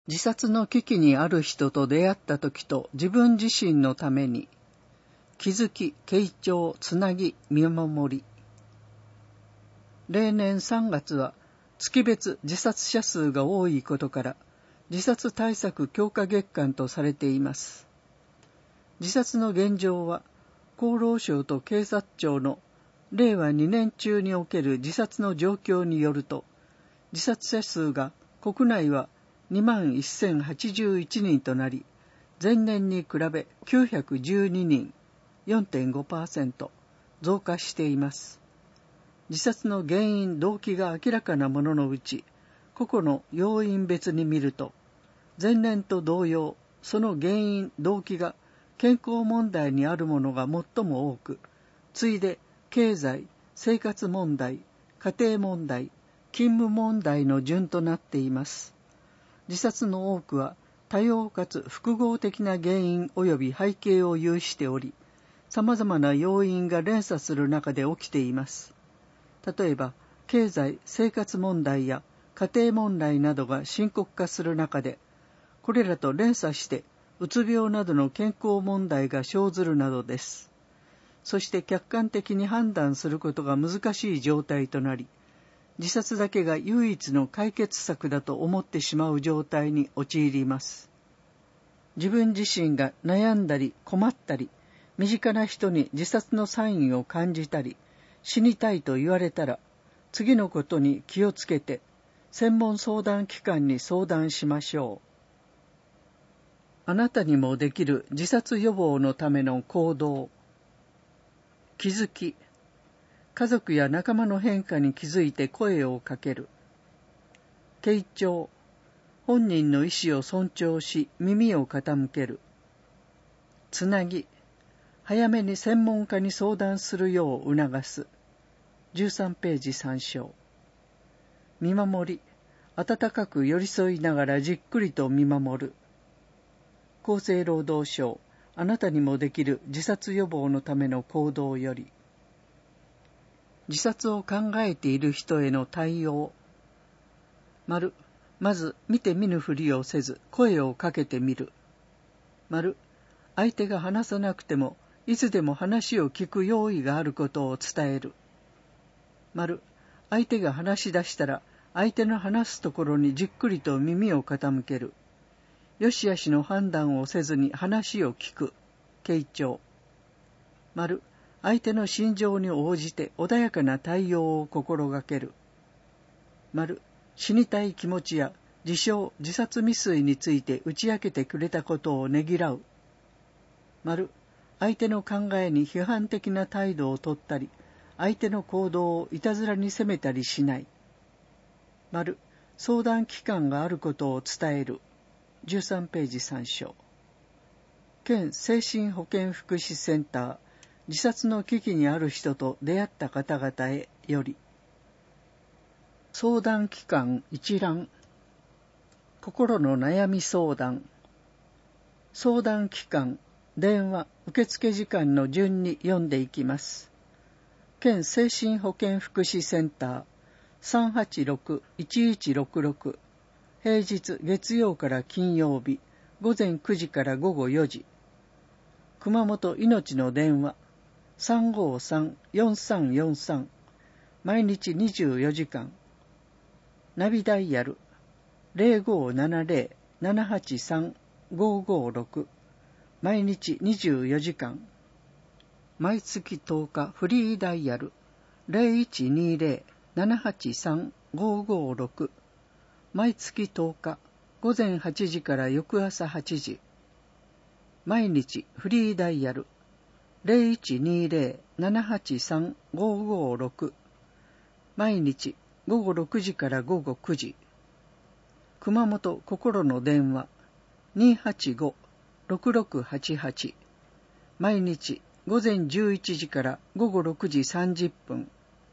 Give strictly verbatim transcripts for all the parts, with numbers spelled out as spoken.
自殺の危機にある人と出会った時と自分自身のために、気づき、傾聴、つなぎ、見守り。例年さんがつは月別自殺者数が多いことから、自殺対策強化月間とされています。自殺の現状は、厚労省と警察庁のれいわにねん中における自殺の状況によると、自殺者数が国内はにまんせんはちじゅういちにんとなり、前年に比べきゅうひゃくじゅうににん、よんてんごパーセント 増加しています。自殺の原因・動機が明らかなもののうち、個々の要因別に見ると、前年と同様、その原因・動機が健康問題にあるものが最も多く、次いで経済・生活問題、家庭問題、勤務問題の順となっています。自殺の多くは多様かつ複合的な原因及び背景を有しており、様々な要因が連鎖する中で起きています。例えば、経済・生活問題や家庭問題などが深刻化する中で、これらと連鎖してうつ病などの健康問題が生ずるなどです。そして客観的に判断することが難しい状態となり、自殺だけが唯一の解決策だと思ってしまう状態に陥ります。自分自身が悩んだり困ったり、身近な人に自殺のサインを感じたり、死にたいと言われたら、次のことに気をつけて、専門相談機関に相談しましょう。あなたにもできる自殺予防のための行動。気づき。家族や仲間の変化に気づいて声をかける。傾聴。本人の意思を尊重し耳を傾ける。つなぎ。早めに専門家に相談するよう促す。じゅうさんページ参照。見守り。温かく寄り添いながらじっくりと見守る。厚生労働省、あなたにもできる自殺予防のための行動より。自殺を考えている人への対応。丸、まず見て見ぬふりをせず声をかけてみる。丸、相手が話さなくてもいつでも話を聞く用意があることを伝える。丸、相手が話し出したら相手の話すところにじっくりと耳を傾ける。よしあしの判断をせずに話を聞く。傾聴。丸、相手の心情に応じて穏やかな対応を心がける。丸、死にたい気持ちや自傷・自殺未遂について打ち明けてくれたことをねぎらう。丸、相手の考えに批判的な態度をとったり、相手の行動をいたずらに責めたりしない。丸、相談機関があることを伝える。じゅうさんページ参照。県精神保健福祉センター、自殺の危機にある人と出会った方々へより。相談機関一覧。心の悩み相談。相談機関、電話、受付時間の順に読んでいきます。県精神保健福祉センター さんはちろく いちいちろくろく、平日月曜から金曜日午前くじから午後よじ。熊本いのちの電話 さんごさん よんさんよんさん、毎日にじゅうよじかん。ナビダイヤル ゼロごななゼロ ななはちさん ごごろく、毎日にじゅうよじかん。毎月とおかフリーダイヤル ゼロいちにゼロ ななはちさん ごごろく、毎月とおか午前はちじから翌朝はちじ。毎日フリーダイヤル ゼロいちにゼロ ななはちさん ごごろく、毎日ごごろくじからごごくじ。熊本心の電話 にーはちご ろくろくはちはち、毎日午前じゅういちじからごごろくじさんじゅっぷん。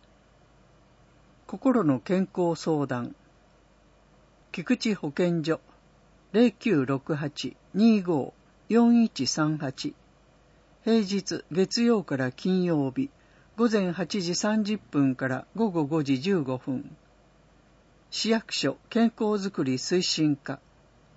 心の健康相談。菊池保健所 ゼロきゅうろくはち にーごー よんいちさんはち、平日月曜から金曜日午前はちじさんじゅっぷんから午後ごじじゅうごふん。市役所健康づくり推進課。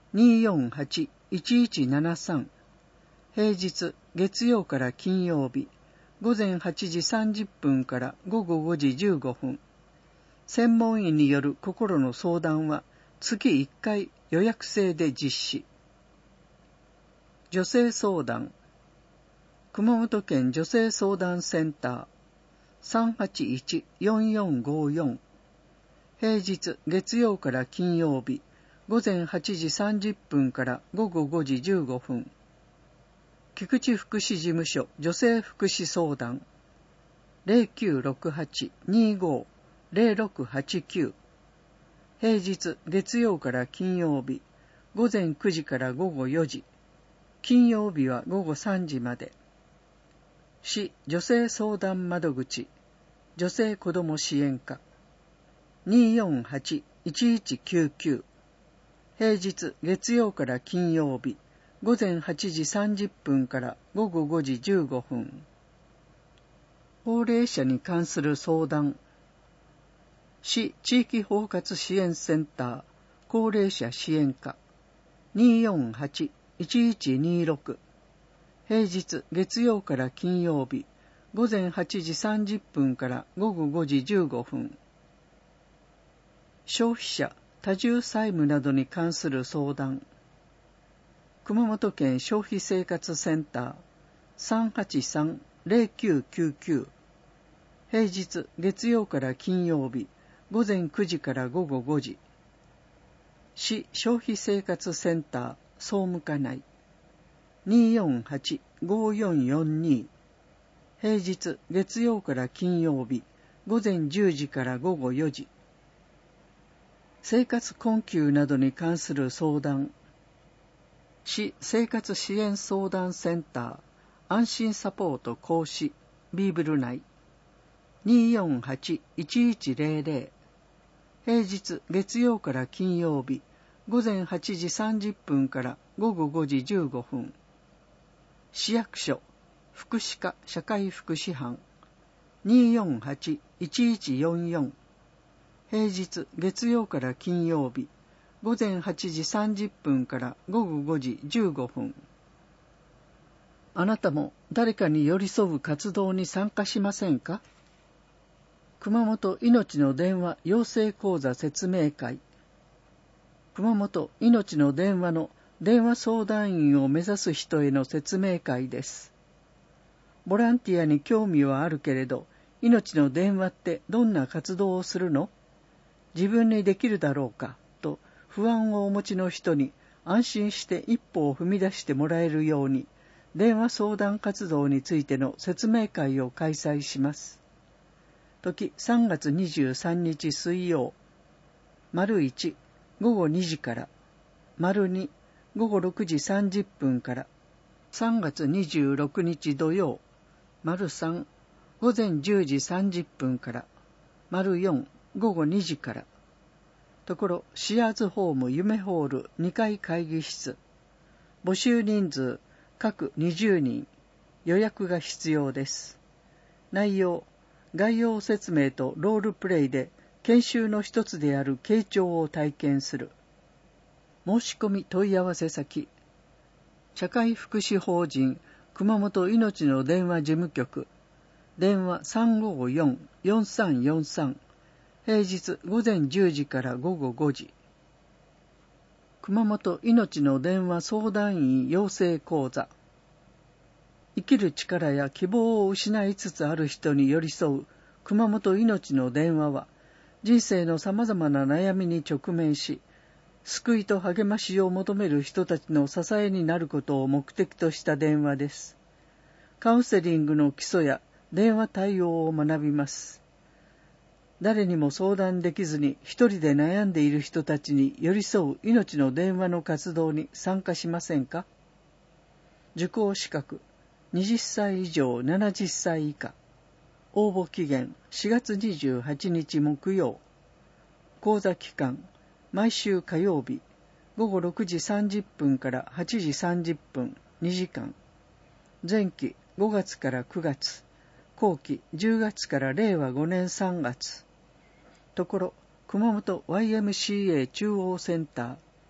にーよんはち いちいちななさん。平日月曜から金曜日ごぜんはちじさんじゅっぷんからごごごじじゅうごふん。専門医による心の相談は月いっかい予約制で実施。女性相談。熊本県女性相談センター さんはちいち よんよんごよん。平日月曜から金曜日ごぜんはちじさんじゅっぷんからごごごじじゅうごふん。菊池福祉事務所女性福祉相談 ゼロきゅうろくはち にーご ゼロろくはちきゅう。平日月曜から金曜日ごぜんくじからごごよじ、金曜日はごごさんじまで。市女性相談窓口女性子ども支援課 にーよんはち いちいちきゅうきゅう。平日月曜から金曜日ごぜんはちじさんじゅっぷんからごごごじじゅうごふん。高齢者に関する相談。市地域包括支援センター高齢者支援課 にーよんはち いちいちにーろく。平日月曜から金曜日ごぜんはちじさんじゅっぷんからごごごじじゅうごふん。消費者多重債務などに関する相談。熊本県消費生活センター さんはちさん ゼロきゅうきゅうきゅう。平日月曜から金曜日ごぜんくじからごごごじ。市消費生活センター総務課内 にーよんはち ごよんよんに。平日月曜から金曜日ごぜんじゅうじからごごよじ。生活困窮などに関する相談。市生活支援相談センター安心サポート講師ビーブル内 にーよんはち いちいちゼロゼロ。平日月曜から金曜日ごぜんはちじさんじゅっぷんからごごごじじゅうごふん。市役所福祉課社会福祉班 にーよんはち いちいちよんよん。平日月曜から金曜日ごぜんはちじさんじゅっぷんからごごごじじゅうごふん。あなたも誰かに寄り添う活動に参加しませんか？熊本いのちの電話養成講座説明会。熊本いのちの電話の電話相談員を目指す人への説明会です。ボランティアに興味はあるけれど、いのちの電話ってどんな活動をするの？自分にできるだろうかと不安をお持ちの人に安心して一歩を踏み出してもらえるように、電話相談活動についての説明会を開催します。時さんがつにじゅうさんにち水曜、丸いち、ごごにじから、丸に、ごごろくじさんじゅっぷんから、さんがつにじゅうろくにち土曜、丸さん、ごぜんじゅうじさんじゅっぷんから、丸よん、ごごにじから、ところシアーズホーム夢ホールにかい会議室、募集人数各にじゅうにん、予約が必要です。内容、概要説明とロールプレイで研修の一つである傾聴を体験する。申し込み問い合わせ先、社会福祉法人熊本いのちの電話事務局、電話 さんごよん よんさんよんさん、平日ごぜんじゅうじからごごごじ。熊本いのちの電話相談員養成講座。生きる力や希望を失いつつある人に寄り添う熊本いのちの電話は、人生のさまざまな悩みに直面し、救いと励ましを求める人たちの支えになることを目的とした電話です。カウンセリングの基礎や電話対応を学びます。誰にも相談できずに一人で悩んでいる人たちに寄り添う命の電話の活動に参加しませんか？受講資格はたち以上ななじゅっさい以下。応募期限しがつにじゅうはちにち木曜。講座期間毎週火曜日ごごろくじさんじゅっぷんからはちじさんじゅっぷんにじかん。前期ごがつからくがつ、後期じゅうがつかられいわごねんさんがつ。ところ熊本 ワイエムシーエー 中央センター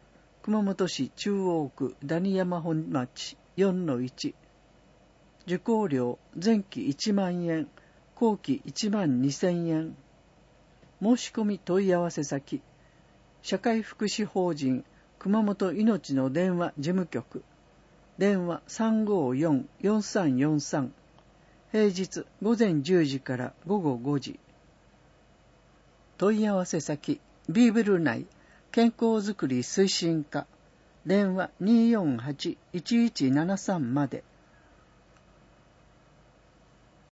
熊本市中央区谷山本町 よんのいち。受講料前期いちまんえん、後期いちまんにせんえん。申し込み問い合わせ先、社会福祉法人熊本いのちの電話事務局、電話 さんごよん よんさんよんさん、平日午前じゅうじから午後ごじ。問い合わせ先、ビーブル内健康づくり推進課、電話 にーよんはち いちいちななさんまで。